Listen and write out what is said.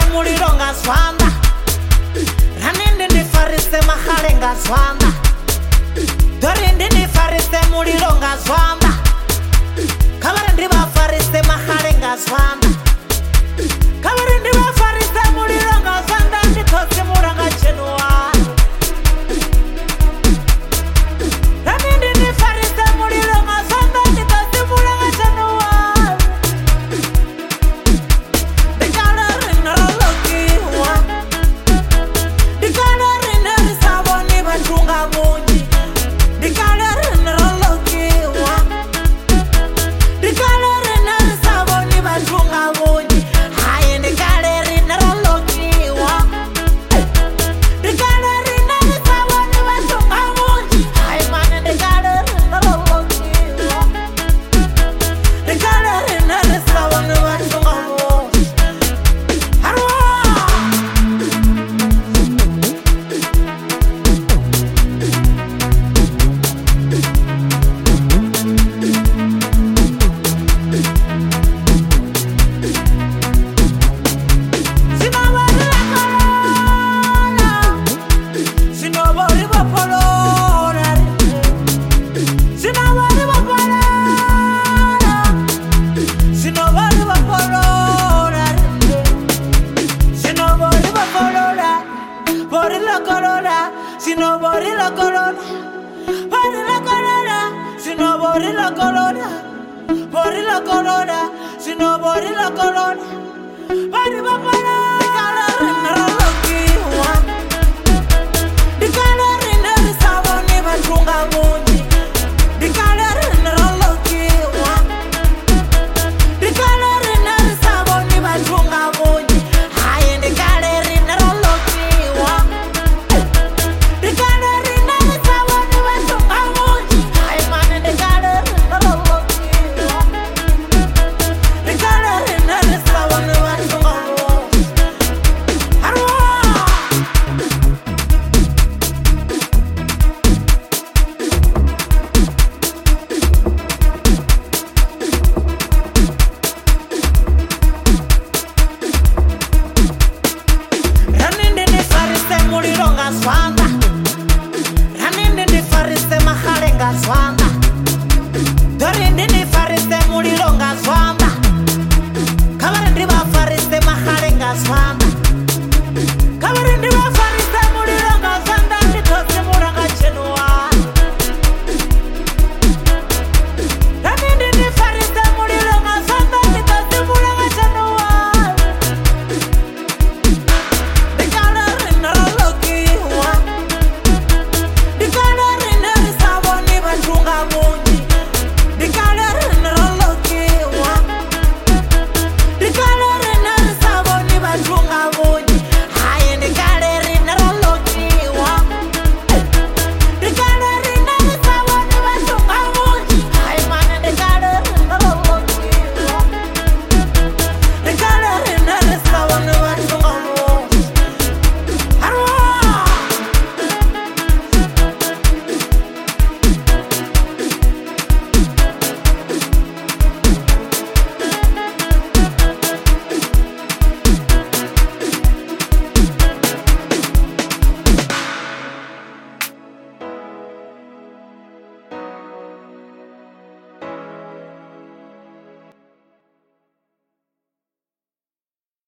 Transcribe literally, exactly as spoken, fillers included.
muliro nga zwanḓa, ranindi ndi farise mahale nga zwanḓa, dorindi ndi farise muliro nga zwanḓa, kha vhari ndi vha farise mahale nga zwanḓa, kha vhari ndi vha farise muliro nga zwanḓa, ndi khotsi mulanga January. Ranindi ndi farise muliro nga zwanḓa, ndi khotsi mulanga January. Swam